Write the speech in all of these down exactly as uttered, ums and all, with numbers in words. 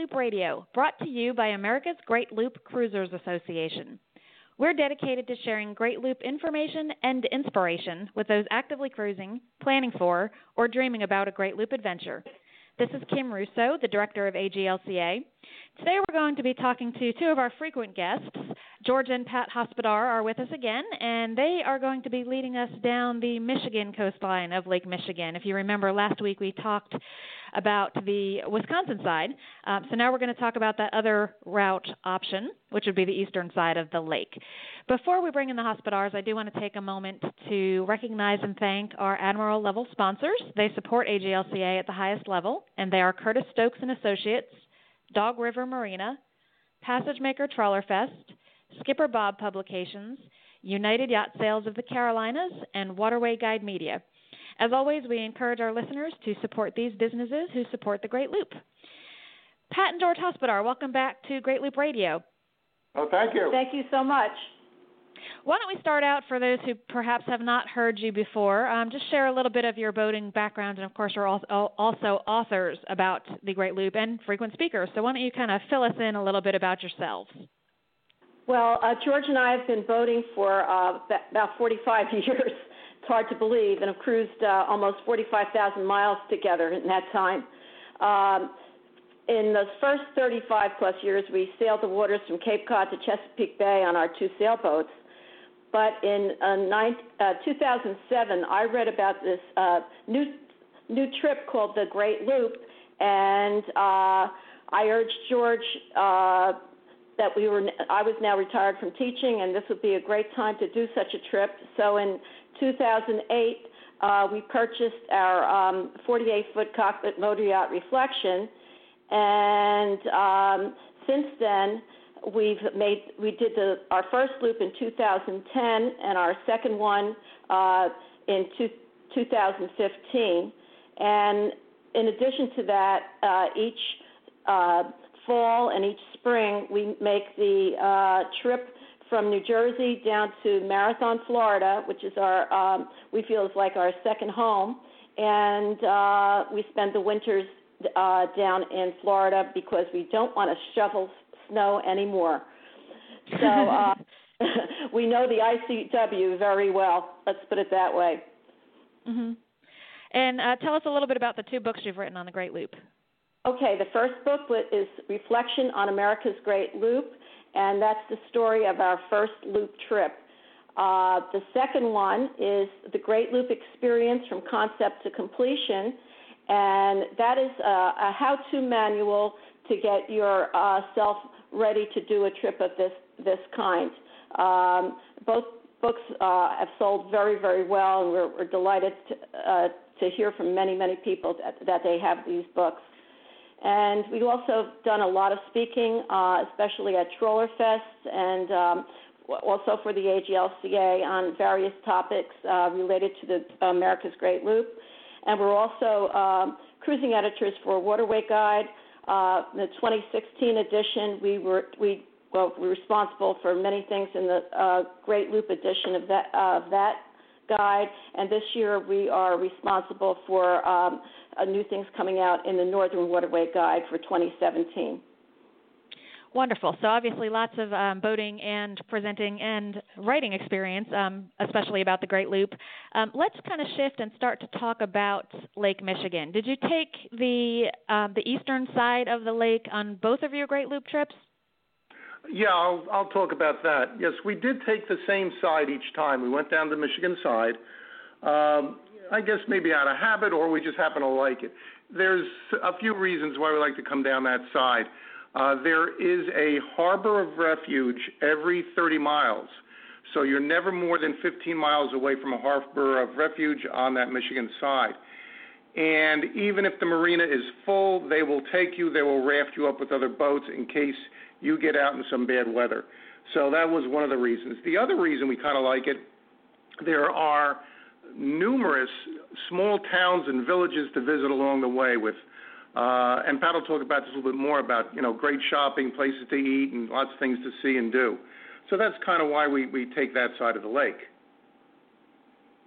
Loop Radio, brought to you by America's Great Loop Cruisers Association. We're dedicated to sharing Great Loop information and inspiration with those actively cruising, planning for, or dreaming about a Great Loop adventure. This is Kim Russo, the director of A G L C A. Today we're going to be talking to two of our frequent guests. George and Pat Hospodar are with us again, and they are going to be leading us down the Michigan coastline of Lake Michigan. If you remember, last week we talked about the Wisconsin side, um, so now we're going to talk about that other route option, which would be the eastern side of the lake. Before we bring in the Hospodars, I do want to take a moment to recognize and thank our Admiral-level sponsors. They support A G L C A at the highest level, and they are Curtis Stokes and Associates, Dog River Marina, Passage Maker Trawler Fest, Skipper Bob Publications, United Yacht Sales of the Carolinas, and Waterway Guide Media. As always, we encourage our listeners to support these businesses who support the Great Loop. Pat and George Hospodar, welcome back to Great Loop Radio. Oh, thank you. Thank you so much. Why don't we start out, for those who perhaps have not heard you before, um, just share a little bit of your boating background, and of course you're also authors about the Great Loop and frequent speakers. So why don't you kind of fill us in a little bit about yourselves? Well, uh, George and I have been boating for uh, about forty-five years. It's hard to believe, and have cruised uh, almost forty-five thousand miles together in that time. Um, in the first thirty-five plus years, we sailed the waters from Cape Cod to Chesapeake Bay on our two sailboats. But in uh, nine, uh, two thousand seven, I read about this uh, new new trip called the Great Loop, and uh, I urged George uh, that we were. I was now retired from teaching, and this would be a great time to do such a trip. So in two thousand eight, uh, we purchased our um, forty-eight foot cockpit motor yacht Reflection, and um, since then. We've made we did the our first loop in two thousand ten and our second one uh, in two, two thousand fifteen. And in addition to that, uh, each uh, fall and each spring we make the uh, trip from New Jersey down to Marathon, Florida, which is our um, we feel is like our second home, and uh, we spend the winters uh, down in Florida because we don't want to shovel snow anymore. So uh, we know the I C W very well. Let's put it that way. Mm-hmm. And uh, tell us a little bit about the two books you've written on the Great Loop. Okay, the first book is Reflection on America's Great Loop, and that's the story of our first loop trip. Uh, the second one is the Great Loop Experience from Concept to Completion, and that is a, a how-to manual to get yourself uh, ready to do a trip of this this kind. Um, both books uh, have sold very, very well, and we're, we're delighted to, uh, to hear from many, many people that, that they have these books. And we've also done a lot of speaking, uh, especially at Trawler Fest, and um, also for the A G L C A on various topics uh, related to the America's Great Loop. And we're also um, cruising editors for Waterway Guide. Uh, the twenty sixteen edition, we were we well we're responsible for many things in the uh, Great Loop edition of that uh, of that guide, and this year we are responsible for um, uh, new things coming out in the Northern Waterway Guide for twenty seventeen. Wonderful. So obviously lots of um, boating and presenting and writing experience, um, especially about the Great Loop. Um, let's kind of shift and start to talk about Lake Michigan. Did you take the um, the eastern side of the lake on both of your Great Loop trips? Yeah, I'll, I'll talk about that. Yes, we did take the same side each time. We went down the Michigan side. Um, I guess maybe out of habit, or we just happen to like it. There's a few reasons why we like to come down that side. Uh, there is a harbor of refuge every thirty miles, so you're never more than fifteen miles away from a harbor of refuge on that Michigan side. And even if the marina is full, they will take you, they will raft you up with other boats in case you get out in some bad weather. So that was one of the reasons. The other reason we kind of like it, there are numerous small towns and villages to visit along the way with Uh, and Pat will talk about this a little bit more about, you know, great shopping, places to eat, and lots of things to see and do. So that's kind of why we, we take that side of the lake.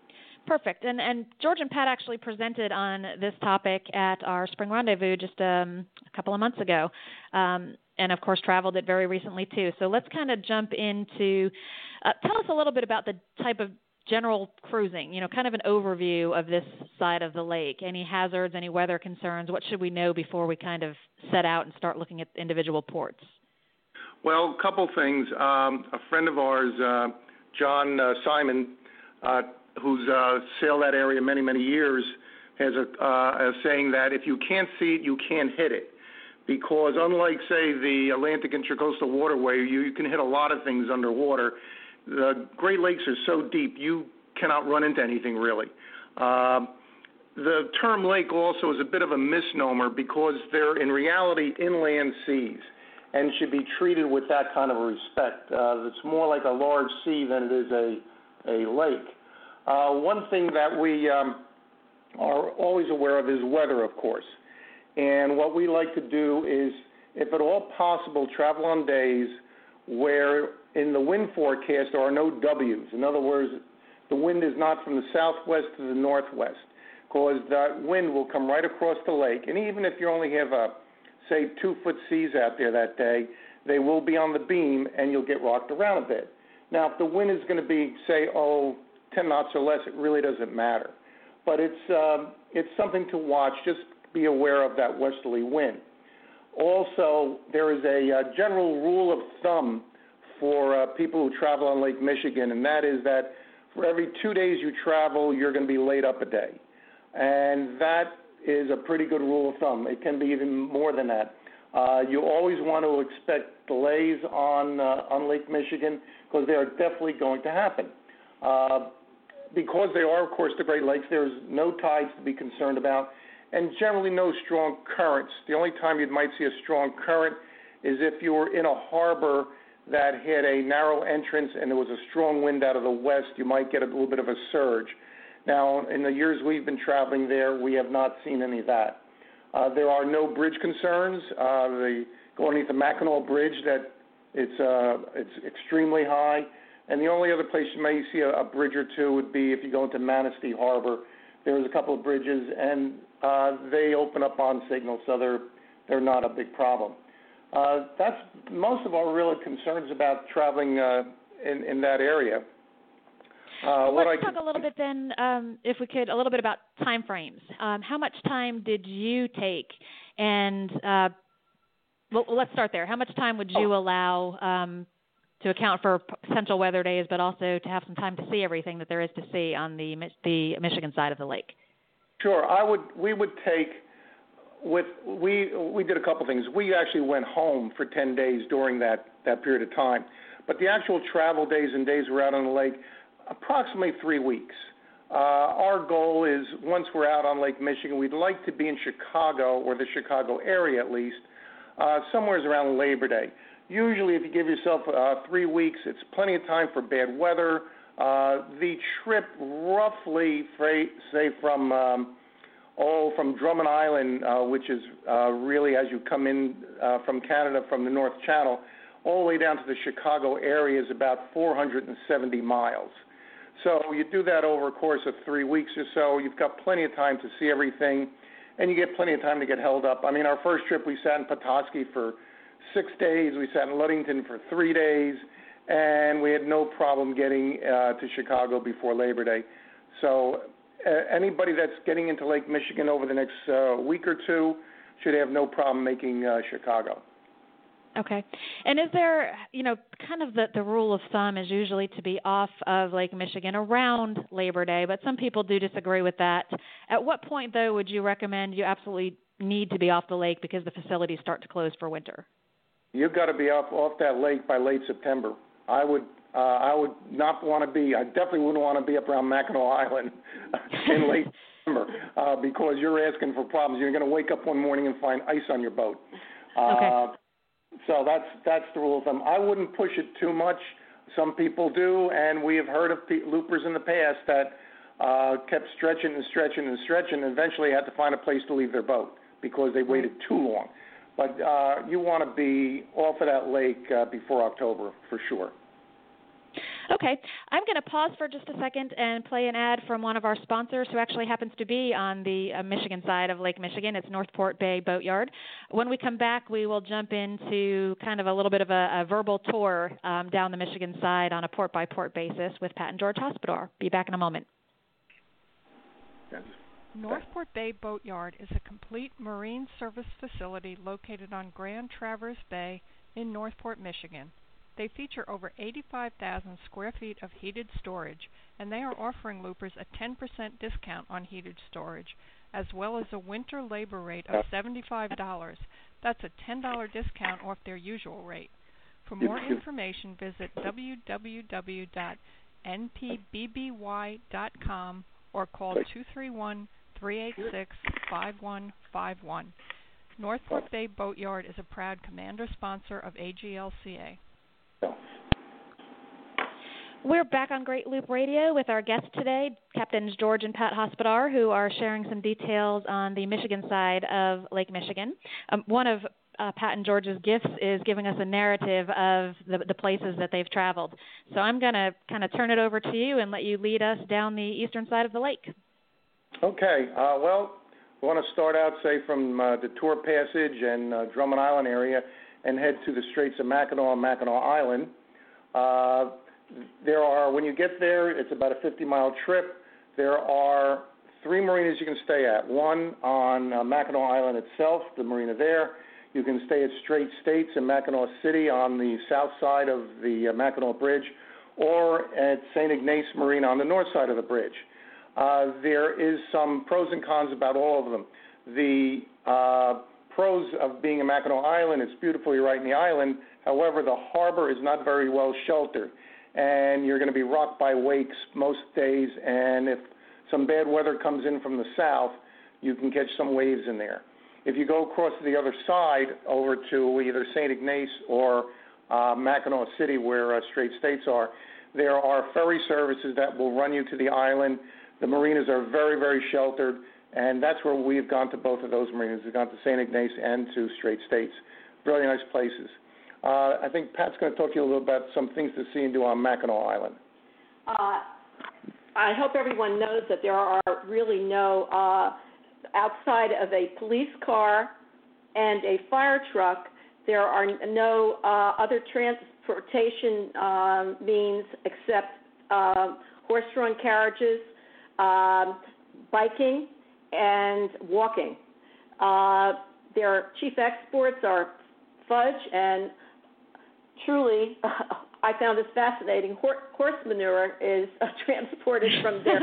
perfect. And and George and Pat actually presented on this topic at our Spring Rendezvous just um, a couple of months ago, um, and of course traveled it very recently too. So let's kind of jump into, uh, tell us a little bit about the type of general cruising, you know, kind of an overview of this side of the lake. Any hazards, any weather concerns? What should we know before we kind of set out and start looking at individual ports? Well, a couple things. Um, a friend of ours, uh, John uh, Simon, uh, who's uh, sailed that area many, many years, has a, uh, a saying that if you can't see it, you can't hit it. Because unlike, say, the Atlantic Intracoastal Waterway, you, you can hit a lot of things underwater. The Great Lakes are so deep, you cannot run into anything really. Uh, the term lake also is a bit of a misnomer because they're in reality inland seas and should be treated with that kind of respect. Uh, it's more like a large sea than it is a, a lake. Uh, one thing that we um, are always aware of is weather, of course. And what we like to do is, if at all possible, travel on days where in the wind forecast there are no W's. In other words, the wind is not from the southwest to the northwest, because that wind will come right across the lake. And even if you only have, a, say, two-foot seas out there that day, they will be on the beam and you'll get rocked around a bit. Now, if the wind is going to be, say, oh, ten knots or less, it really doesn't matter. But it's um, it's something to watch. Just be aware of that westerly wind. Also, there is a uh, general rule of thumb for uh, people who travel on Lake Michigan, and that is that for every two days you travel, you're going to be laid up a day. And that is a pretty good rule of thumb. It can be even more than that. Uh, you always want to expect delays on, uh, on Lake Michigan because they are definitely going to happen. Uh, because they are, of course, the Great Lakes, there's no tides to be concerned about, and generally no strong currents. The only time you might see a strong current is if you were in a harbor that had a narrow entrance and there was a strong wind out of the west, you might get a little bit of a surge. Now, in the years we've been traveling there, we have not seen any of that. Uh, there are no bridge concerns. Uh, the go underneath the Mackinac Bridge, that it's uh, it's extremely high. And the only other place you may see a, a bridge or two would be if you go into Manistee Harbor. There's a couple of bridges, and uh, they open up on signal, so they're they're not a big problem. Uh, that's most of our real concerns about traveling uh, in, in that area. Uh, Let's what talk I a little bit then, um, if we could, a little bit about time frames. Um, how much time did you take? And uh, well, let's start there. How much time would you oh. allow um, to account for potential weather days, but also to have some time to see everything that there is to see on the the Michigan side of the lake? Sure. I would. We would take. With we we did a couple things. We actually went home for ten days during that, that period of time, but the actual travel days and days we're out on the lake, approximately three weeks. Uh, our goal is once we're out on Lake Michigan, we'd like to be in Chicago or the Chicago area at least, uh, somewhere around Labor Day. Usually, if you give yourself uh, three weeks, it's plenty of time for bad weather. Uh, the trip roughly, say from um, Oh, from Drummond Island, uh, which is uh, really as you come in uh, from Canada from the North Channel, all the way down to the Chicago area is about four hundred seventy miles. So you do that over a course of three weeks or so. You've got plenty of time to see everything, and you get plenty of time to get held up. I mean, our first trip, we sat in Petoskey for six days. We sat in Ludington for three days, and we had no problem getting uh, to Chicago before Labor Day. So Uh, anybody that's getting into Lake Michigan over the next uh, week or two should have no problem making uh, Chicago. Okay. And is there, you know, kind of the, the rule of thumb is usually to be off of Lake Michigan around Labor Day, but some people do disagree with that. At what point, though, would you recommend you absolutely need to be off the lake because the facilities start to close for winter? You've got to be off, off that lake by late September. I would Uh, I would not want to be, I definitely wouldn't want to be up around Mackinac Island in late September uh, because you're asking for problems. You're going to wake up one morning and find ice on your boat. Uh, okay. So that's that's the rule of thumb. I wouldn't push it too much. Some people do, and we have heard of pe- loopers in the past that uh, kept stretching and stretching and stretching and eventually had to find a place to leave their boat because they waited too long. But uh, you want to be off of that lake uh, before October for sure. Okay. I'm going to pause for just a second and play an ad from one of our sponsors who actually happens to be on the uh, Michigan side of Lake Michigan. It's Northport Bay Boatyard. When we come back, we will jump into kind of a little bit of a, a verbal tour um, down the Michigan side on a port-by-port basis with Pat and George Hospodar. Be back in a moment. Northport Bay Boatyard is a complete marine service facility located on Grand Traverse Bay in Northport, Michigan. They feature over eighty-five thousand square feet of heated storage, and they are offering loopers a ten percent discount on heated storage, as well as a winter labor rate of seventy-five dollars. That's a ten dollars discount off their usual rate. For more information, visit w w w dot n p b b y dot com or call two three one, three eight six, five one five one. Northport Bay Boatyard is a proud commander sponsor of A G L C A. We're back on Great Loop Radio with our guests today, Captains George and Pat Hospodar, who are sharing some details on the Michigan side of Lake Michigan. Um, one of uh, Pat and George's gifts is giving us a narrative of the, the places that they've traveled. So I'm going to kind of turn it over to you and let you lead us down the eastern side of the lake. Okay. Uh, well, we want to start out, say, from uh, the Tour Passage and uh, Drummond Island area and head to the Straits of Mackinac and Mackinac Island. Uh, there are, when you get there, it's about a fifty-mile trip. There are three marinas you can stay at. One on uh, Mackinac Island itself, the marina there. You can stay at Strait States in Mackinac City on the south side of the uh, Mackinac Bridge, or at Saint Ignace Marina on the north side of the bridge. Uh, there is some pros and cons about all of them. The uh, pros of being in Mackinac Island, it's beautiful, you're right in the island. However, the harbor is not very well sheltered, and you're going to be rocked by wakes most days, and if some bad weather comes in from the south, you can catch some waves in there. If you go across to the other side over to either Saint Ignace or uh, Mackinac City, where uh, Strait States are, there are ferry services that will run you to the island. The marinas are very, very sheltered, and that's where we've gone to both of those marinas. We've gone to Saint Ignace and to Strait States. Really nice places. Uh, I think Pat's going to talk to you a little about some things to see and do on Mackinac Island. Uh, I hope everyone knows that there are really no, uh, outside of a police car and a fire truck, there are no uh, other transportation uh, means except uh, horse-drawn carriages, um, biking, and walking. Uh, their chief exports are fudge, and truly, uh, I found this fascinating. Horse, horse manure is uh, transported from there.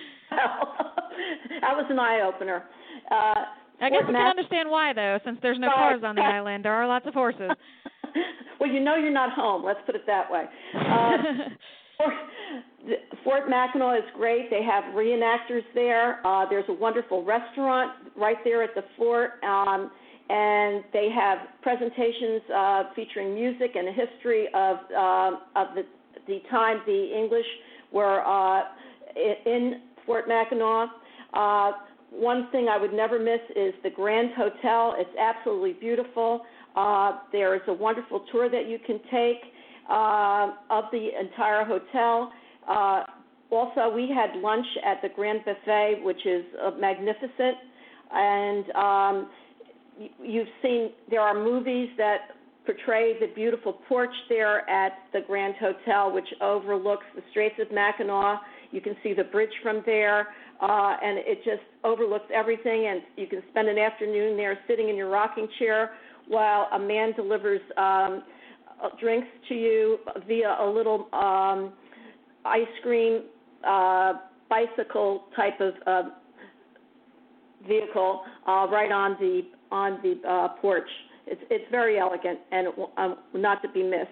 That was an eye-opener. Uh, I guess we Ma- can understand why, though, since there's no cars on the island. There are lots of horses. Well, you know you're not home. Let's put it that way. Uh, Fort, Fort Mackinac is great. They have reenactors there. Uh, there's a wonderful restaurant right there at the fort, um, and they have presentations uh, featuring music and the history of uh, of the the time the English were uh, in Fort Mackinac. Uh, one thing I would never miss is the Grand Hotel. It's absolutely beautiful. Uh, there is a wonderful tour that you can take uh, of the entire hotel. Uh, also, we had lunch at the Grand Buffet, which is uh, magnificent. And um, you've seen there are movies that portray the beautiful porch there at the Grand Hotel, which overlooks the Straits of Mackinac. You can see the bridge from there, uh, and it just overlooks everything, and you can spend an afternoon there sitting in your rocking chair while a man delivers um, drinks to you via a little um, ice cream uh, bicycle type of uh, vehicle uh, right on the on the uh, porch. It's it's very elegant and um, not to be missed.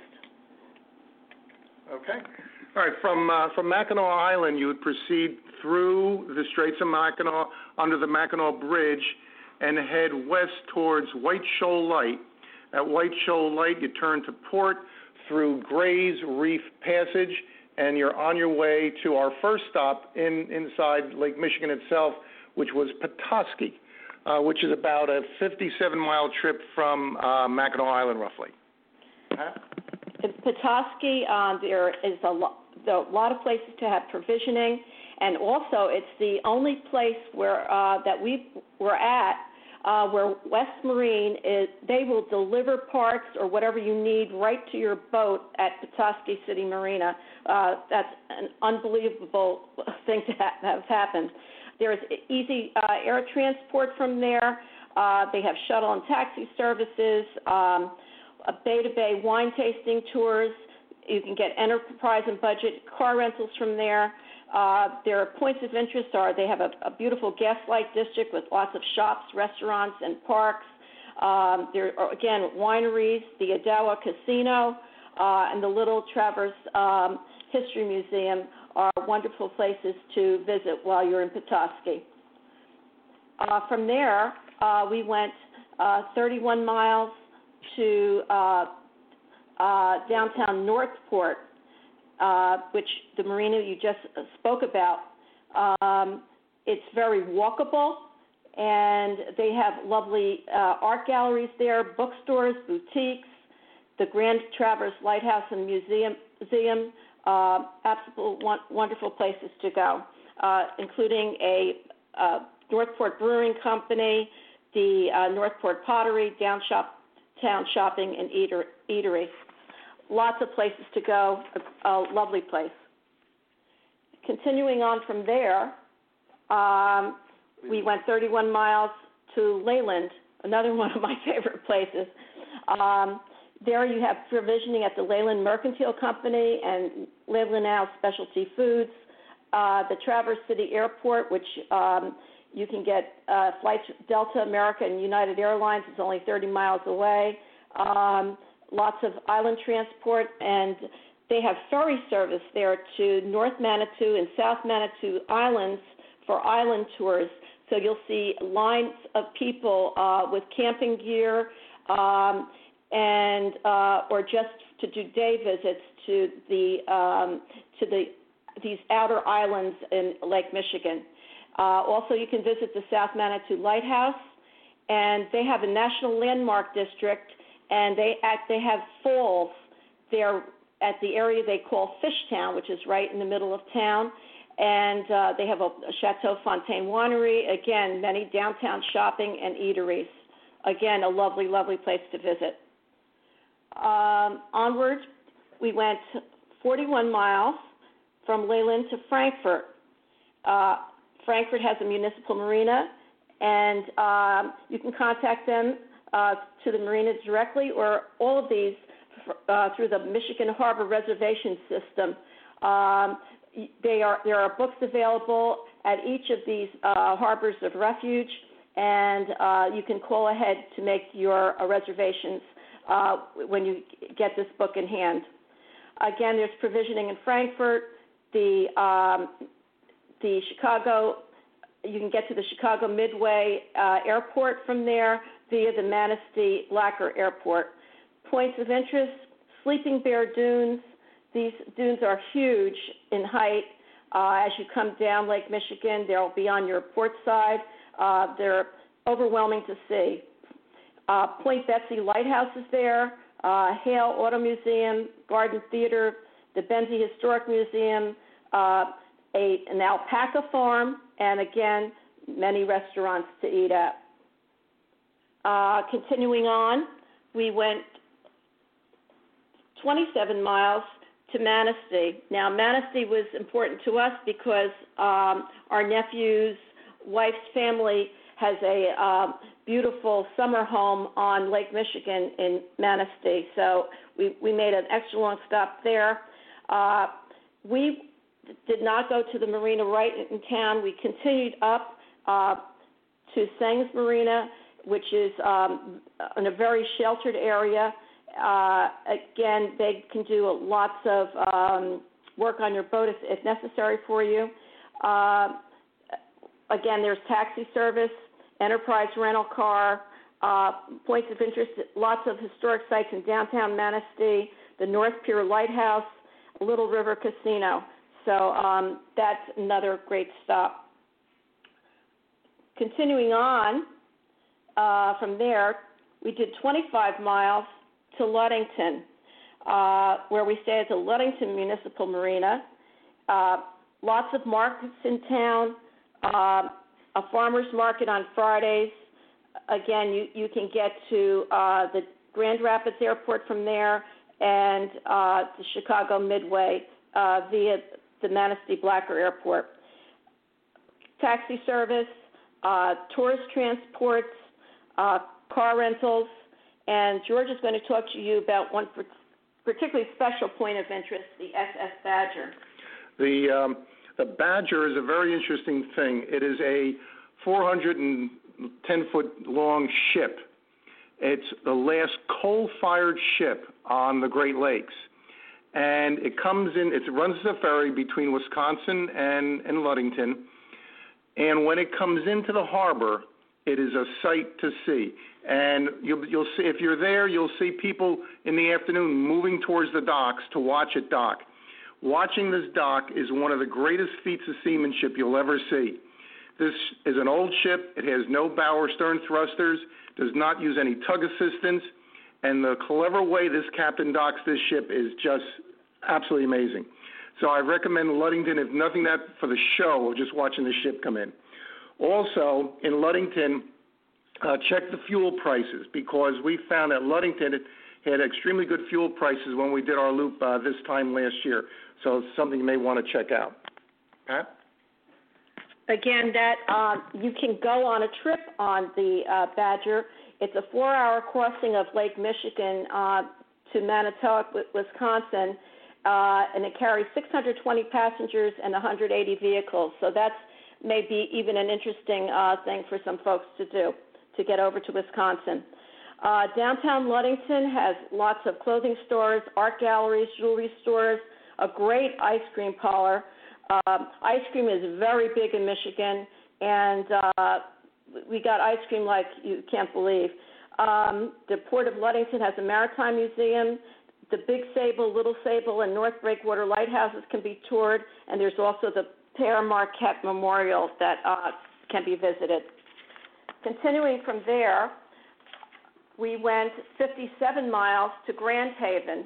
Okay. All right. From uh, from Mackinac Island, you would proceed through the Straits of Mackinac under the Mackinac Bridge and head west towards White Shoal Light. At White Shoal Light, you turn to port through Gray's Reef Passage, and you're on your way to our first stop in inside Lake Michigan itself, which was Petoskey, uh, which is about a fifty-seven mile trip from uh, Mackinac Island, roughly. Huh? In Petoskey, uh, there is a lo- So a lot of places to have provisioning, and also it's the only place where uh, that we were at uh, where West Marine is. They will deliver parts or whatever you need right to your boat at Petoskey City Marina. Uh, that's an unbelievable thing to ha- have happened. There's easy uh, air transport from there. Uh, they have shuttle and taxi services, um, bay-to-bay wine tasting tours. You can get enterprise and budget car rentals from there. Uh, their points of interest are they have a, a beautiful gaslight district with lots of shops, restaurants, and parks. Um, there are, again, wineries, the Adawa Casino, uh, and the Little Traverse um, History Museum are wonderful places to visit while you're in Petoskey. Uh, from there, uh, we went uh, thirty-one miles to uh, uh, downtown Northport, uh, which the marina you just spoke about. Um, it's very walkable, and they have lovely uh, art galleries there, bookstores, boutiques, the Grand Traverse Lighthouse and Museum, museum uh, absolute wonderful places to go, uh, including a uh, Northport Brewing Company, the uh, Northport Pottery, downtown shopping, and eater, eatery. Lots of places to go, a, a lovely place. Continuing on from there, um, we went thirty-one miles to Leyland, another one of my favorite places. Um, there you have provisioning at the Leyland Mercantile Company and Leyland Now Specialty Foods, uh, the Traverse City Airport, which um, you can get uh, flights Delta, America, and United Airlines. It's only thirty miles away. Um, lots of island transport, and they have ferry service there to North Manitou and South Manitou Islands for island tours. So you'll see lines of people uh, with camping gear um, and uh, or just to do day visits to the um, to the these outer islands in Lake Michigan. Uh, also, you can visit the South Manitou Lighthouse, and they have a national landmark district, and they act, they have falls there at the area they call Fishtown, which is right in the middle of town, and uh, they have a, a Chateau Fontaine winery, again, many downtown shopping and eateries. Again, a lovely, lovely place to visit. Um, onward, we went forty-one miles from Leyland to Frankfort. Uh, Frankfort has a municipal marina, and um, you can contact them uh, to the marina directly, or all of these uh, through the Michigan Harbor Reservation System. Um, they are, there are books available at each of these uh, harbors of refuge, and uh, you can call ahead to make your uh, reservations uh, when you get this book in hand. Again, there's provisioning in Frankfort. The um, the Chicago, you can get to the Chicago Midway uh, Airport from there via the Manistee Blacker Airport. Points of interest: Sleeping Bear Dunes. These dunes are huge in height. Uh, as you come down Lake Michigan, they'll be on your port side. Uh, they're overwhelming to see. Uh, Point Betsy Lighthouse is there. Uh, Hale Auto Museum, Garden Theater, the Benzie Historic Museum, uh, a, an alpaca farm, and again, many restaurants to eat at. Uh, continuing on, we went twenty-seven miles to Manistee. Now, Manistee was important to us because um, our nephew's wife's family has a uh, beautiful summer home on Lake Michigan in Manistee. So we, we made an extra long stop there. Uh, we did not go to the marina right in town. We continued up uh, to Sangs Marina, which is um, in a very sheltered area. Uh, again, they can do lots of um, work on your boat if, if necessary for you. Uh, again, there's taxi service, enterprise rental car, uh, points of interest, lots of historic sites in downtown Manistee, the North Pier Lighthouse, Little River Casino. So um, that's another great stop. Continuing on uh, from there, we did twenty-five miles to Ludington, uh, where we stayed at the Ludington Municipal Marina. Uh, lots of markets in town, uh, a farmer's market on Fridays. Again, you, you can get to uh, the Grand Rapids Airport from there and uh, the Chicago Midway uh, via the Manistee Blacker Airport. Taxi service, uh, tourist transports, uh, car rentals, and George is going to talk to you about one particularly special point of interest, the S S Badger. The, um, the Badger is a very interesting thing. It is a four hundred ten foot long ship. It's the last coal-fired ship on the Great Lakes. And it comes in, it runs as a ferry between Wisconsin and, and Ludington. And when it comes into the harbor, it is a sight to see. And you'll, you'll see, if you're there, you'll see people in the afternoon moving towards the docks to watch it dock. Watching this dock is one of the greatest feats of seamanship you'll ever see. This is an old ship. It has no bow or stern thrusters, does not use any tug assistance, and the clever way this captain docks this ship is just absolutely amazing. So I recommend Ludington, if nothing that for the show of just watching the ship come in. Also, in Ludington, uh, check the fuel prices, because we found that Ludington had extremely good fuel prices when we did our loop uh, this time last year. So it's something you may want to check out. Pat? Again, that uh, you can go on a trip on the uh, Badger. It's a four-hour crossing of Lake Michigan uh, to Manitowoc, Wisconsin, uh, and it carries six hundred twenty passengers and one hundred eighty vehicles. So that's maybe even an interesting uh, thing for some folks to do, to get over to Wisconsin. Uh, downtown Ludington has lots of clothing stores, art galleries, jewelry stores, a great ice cream parlor. Um, ice cream is very big in Michigan, and uh, we got ice cream like you can't believe. Um, the Port of Ludington has a maritime museum. The Big Sable, Little Sable, and North Breakwater lighthouses can be toured, and there's also the Pere Marquette Memorial that uh, can be visited. Continuing from there, we went fifty-seven miles to Grand Haven,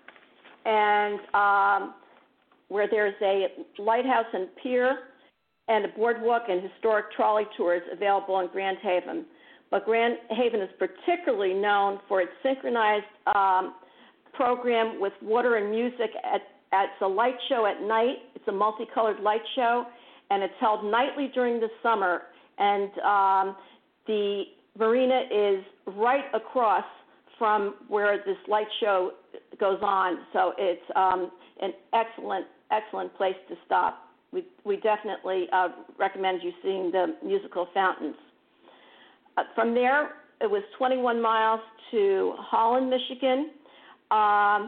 and um, where there's a lighthouse and pier and a boardwalk and historic trolley tours available in Grand Haven. But Grand Haven is particularly known for its synchronized um, program with water and music. At, at it's a light show at night. It's a multicolored light show, and it's held nightly during the summer. And um, the marina is right across from where this light show goes on. So it's um, an excellent, excellent place to stop. We, we definitely uh, recommend you seeing the musical fountains. Uh, from there, it was twenty-one miles to Holland, Michigan. Um,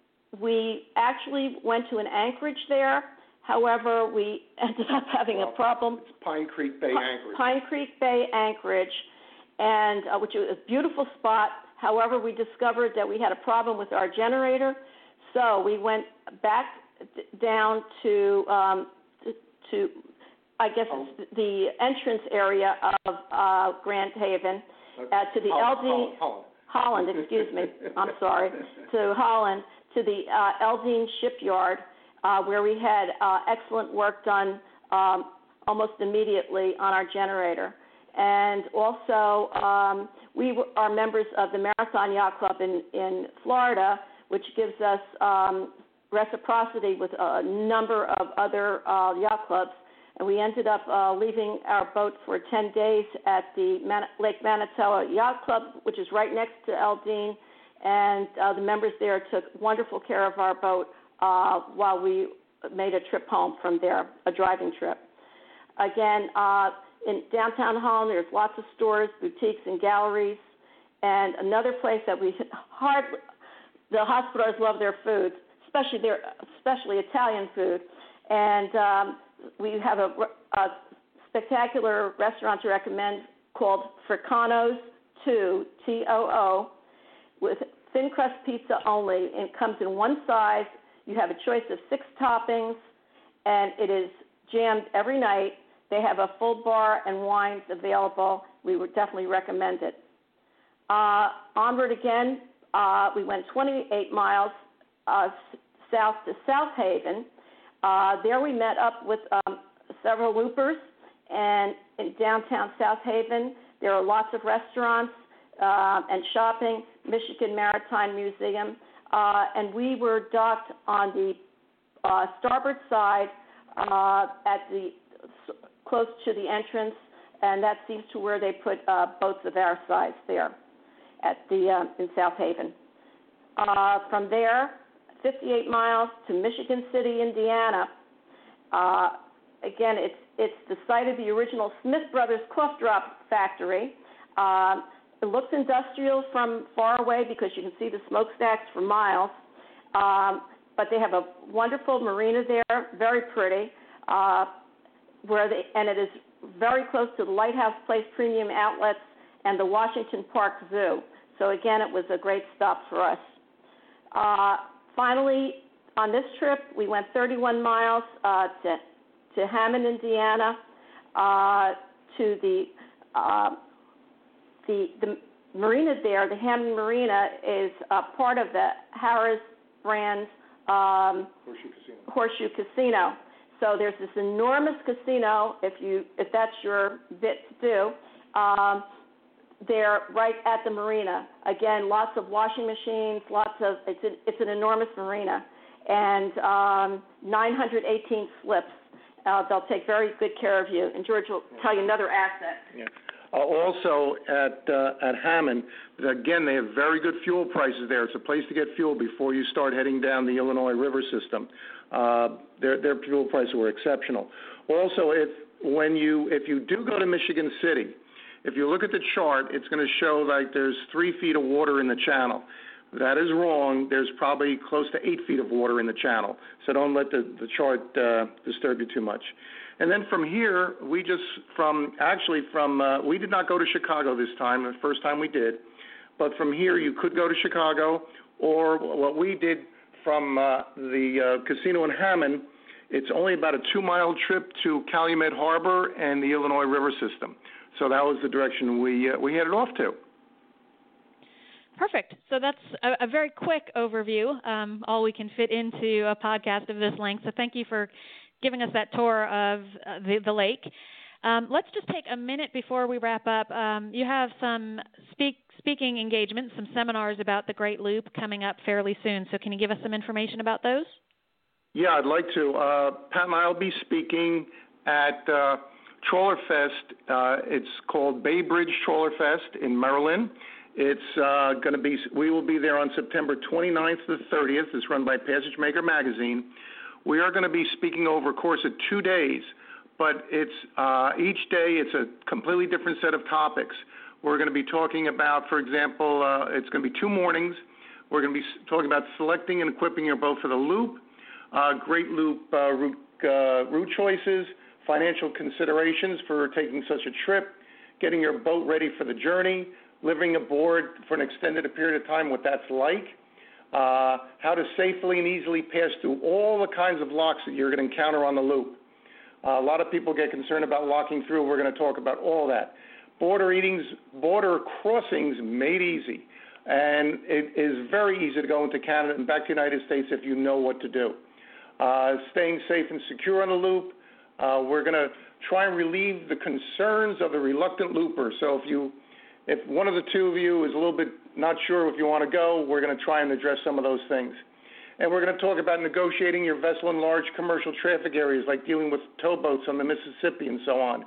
we actually went to an anchorage there. However, we ended up having well, a problem. It's Pine Creek Bay Anchorage. Pine Creek Bay Anchorage, and uh, which is a beautiful spot. However, we discovered that we had a problem with our generator, so we went back d- down to, um, to, to, I guess, oh. it's the entrance area of uh, Grand Haven, uh, to the Holland, L D Holland, Holland, excuse me, I'm sorry, to Holland, to the uh, Eldine Shipyard, uh, where we had uh, excellent work done um, almost immediately on our generator. And also, um, we are members of the Marathon Yacht Club in, in Florida, which gives us um, reciprocity with a number of other uh, yacht clubs. And we ended up uh, leaving our boat for ten days at the Man- Lake Manitowoc Yacht Club, which is right next to Eldine. And uh, the members there took wonderful care of our boat uh, while we made a trip home from there, a driving trip. Again, uh, in downtown Holland, there's lots of stores, boutiques, and galleries. And another place that we hardly, the hospitals love their food, especially their, especially Italian food. And um, we have a, a spectacular restaurant to recommend called Fricano's two, T O O, with thin crust pizza only. It comes in one size. You have a choice of six toppings, and it is jammed every night. They have a full bar and wines available. We would definitely recommend it. Uh, onward again, uh, we went twenty-eight miles uh, south to South Haven, Uh, there we met up with um, several loopers, and in downtown South Haven, there are lots of restaurants uh, and shopping, Michigan Maritime Museum, uh, and we were docked on the uh, starboard side uh, at the close to the entrance, and that seems to where they put uh, boats of our size there at the uh, in South Haven. Uh, from there, fifty-eight miles to Michigan City, Indiana. Uh, again, it's it's the site of the original Smith Brothers Cough Drop factory. Um, it looks industrial from far away because you can see the smokestacks for miles. Um, but they have a wonderful marina there, very pretty, uh, where they, and it is very close to the Lighthouse Place Premium Outlets and the Washington Park Zoo. So again, it was a great stop for us. Uh, finally, on this trip, we went thirty-one miles uh, to to Hammond, Indiana, uh, to the, uh, the the marina there. The Hammond Marina is uh, part of the Harrah's brand um, Horseshoe Casino. Horseshoe Casino. So there's this enormous casino, if you if that's your bit to do, um, there right at the marina. Again, lots of washing machines, lots of it's an, it's an enormous marina, and um, nine hundred eighteen slips. Uh, they'll take very good care of you. And George will tell you another asset. Yeah. Uh, also at uh, at Hammond, again, they have very good fuel prices there. It's a place to get fuel before you start heading down the Illinois River system. Uh, their their fuel prices were exceptional. Also, if when you if you do go to Michigan City, if you look at the chart, it's going to show like there's three feet of water in the channel. That is wrong. There's probably close to eight feet of water in the channel. So don't let the, the chart uh, disturb you too much. And then from here, we just from actually from uh, we did not go to Chicago this time. The first time we did, but from here you could go to Chicago, or what we did from uh, the uh, casino in Hammond. It's only about a two-mile trip to Calumet Harbor and the Illinois River system. So that was the direction we uh, we headed off to. Perfect. So that's a, a very quick overview, um, all we can fit into a podcast of this length. So thank you for giving us that tour of uh, the, the lake. Um, let's just take a minute before we wrap up. Um, you have some speak, speaking engagements, some seminars about the Great Loop coming up fairly soon. So can you give us some information about those? Yeah, I'd like to. Uh, Pat and I will be speaking at uh, Trawler Fest. Uh, it's called Bay Bridge Trawler Fest in Maryland. It's uh, going to be, we will be there on September twenty-ninth to the thirtieth. It's run by Passage Maker Magazine. We are going to be speaking over a course of two days, but it's uh, each day it's a completely different set of topics. We're going to be talking about, for example, uh, it's going to be two mornings. We're going to be talking about selecting and equipping your boat for the loop, uh, Great Loop uh, route, uh, route choices, financial considerations for taking such a trip, getting your boat ready for the journey, living aboard for an extended period of time, what that's like, uh, how to safely and easily pass through all the kinds of locks that you're going to encounter on the loop. Uh, a lot of people get concerned about locking through. We're going to talk about all that. Border eatings, border crossings made easy. And it is very easy to go into Canada and back to the United States if you know what to do. Uh, staying safe and secure on the loop. Uh, we're going to try and relieve the concerns of the reluctant looper. So if you If one of the two of you is a little bit not sure if you want to go, we're going to try and address some of those things. And we're going to talk about negotiating your vessel in large commercial traffic areas, like dealing with towboats on the Mississippi and so on.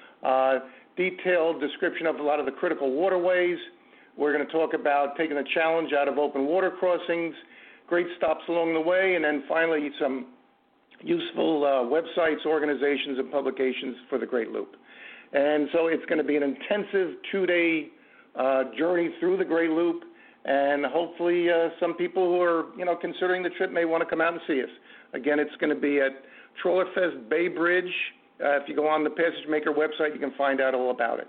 Uh, detailed description of a lot of the critical waterways. We're going to talk about taking the challenge out of open water crossings, great stops along the way, and then finally some useful uh, websites, organizations, and publications for the Great Loop. And so it's going to be an intensive two-day uh, journey through the Great Loop, and hopefully uh, some people who are, you know, considering the trip may want to come out and see us. Again, it's going to be at Trawler Fest Bay Bridge. Uh, if you go on the Passage Maker website, you can find out all about it.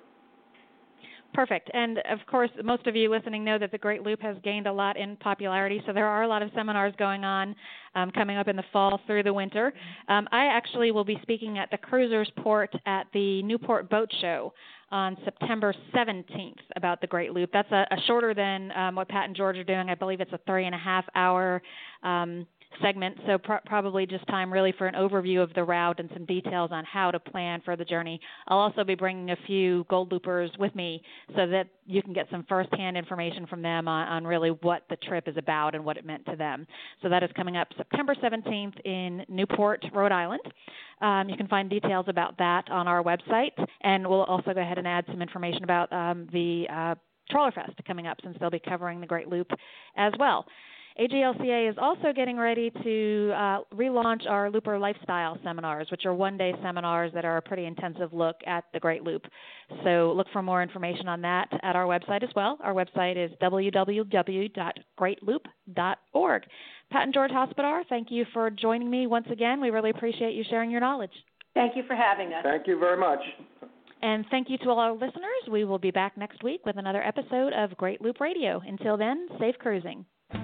Perfect. And, of course, most of you listening know that the Great Loop has gained a lot in popularity, so there are a lot of seminars going on um, coming up in the fall through the winter. Um, I actually will be speaking at the Cruisers Port at the Newport Boat Show on September seventeenth about the Great Loop. That's a, a shorter than um, what Pat and George are doing. I believe it's a three and a half hour um, segment, so pr- probably just time really for an overview of the route and some details on how to plan for the journey. I'll also be bringing a few Gold Loopers with me so that you can get some firsthand information from them on, on really what the trip is about and what it meant to them. So that is coming up September seventeenth in Newport, Rhode Island. Um, you can find details about that on our website, and we'll also go ahead and add some information about um, the uh, Trawler Fest coming up, since they'll be covering the Great Loop as well. A G L C A is also getting ready to uh, relaunch our Looper Lifestyle seminars, which are one-day seminars that are a pretty intensive look at the Great Loop. So look for more information on that at our website as well. Our website is w w w dot great loop dot org. Pat and George Hospodar, thank you for joining me once again. We really appreciate you sharing your knowledge. Thank you for having us. Thank you very much. And thank you to all our listeners. We will be back next week with another episode of Great Loop Radio. Until then, safe cruising.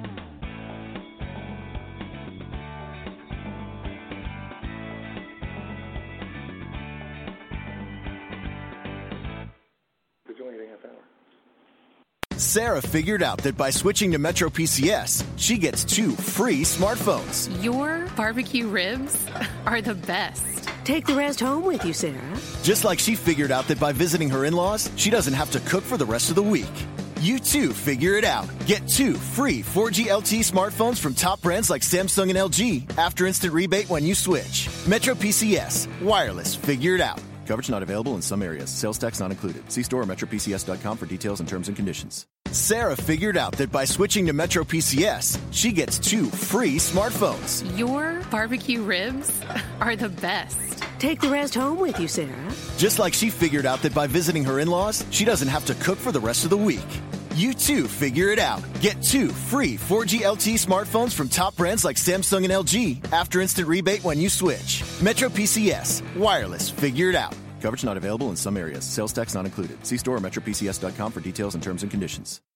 Sarah figured out that by switching to Metro P C S, she gets two free smartphones. Your barbecue ribs are the best. Take the rest home with you, Sarah. Just like she figured out that by visiting her in-laws, she doesn't have to cook for the rest of the week. You too figure it out. Get two free four G L T smartphones from top brands like Samsung and L G after instant rebate when you switch. Metro P C S. Wireless. Figure it out. Coverage not available in some areas. Sales tax not included. See store or metro p c s dot com for details and terms and conditions. Sarah figured out that by switching to Metro P C S, she gets two free smartphones. Your barbecue ribs are the best. Take the rest home with you, Sarah. Just like she figured out that by visiting her in-laws, she doesn't have to cook for the rest of the week. You too figure it out. Get two free four G L T smartphones from top brands like Samsung and L G after instant rebate when you switch. Metro P C S. Wireless. Figure it out. Coverage not available in some areas. Sales tax not included. See store or metro p c s dot com for details and terms and conditions.